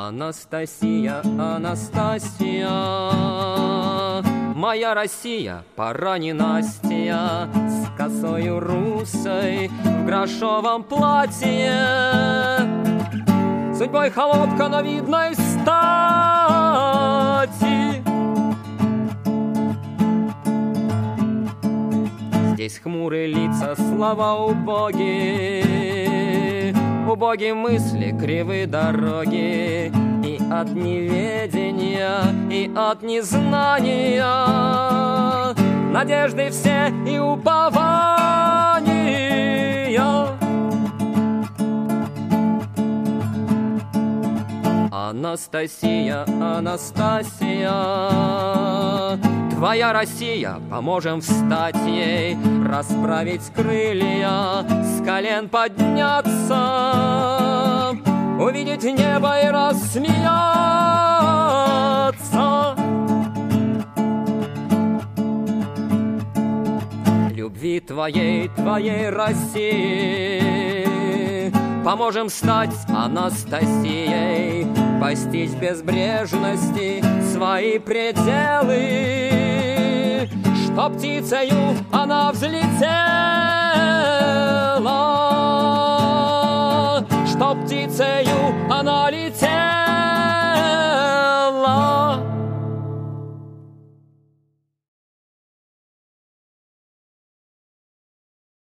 Анастасия, Анастасия, моя Россия, пора ненастья, с косою русой в грошовом платье, судьбой холопка на видной стати. Здесь хмурые лица, слова убогие, убогие мысли, кривые дороги, и от неведения, и от незнания, надежды все и упования. Анастасия, Анастасия, твоя Россия, поможем встать ей, расправить крылья, с колен подняться, увидеть небо и рассмеяться. Любви твоей, твоей России, поможем стать Анастасией, постичь безбрежности свои пределы, что птицею она взлетела, что птицею она летела.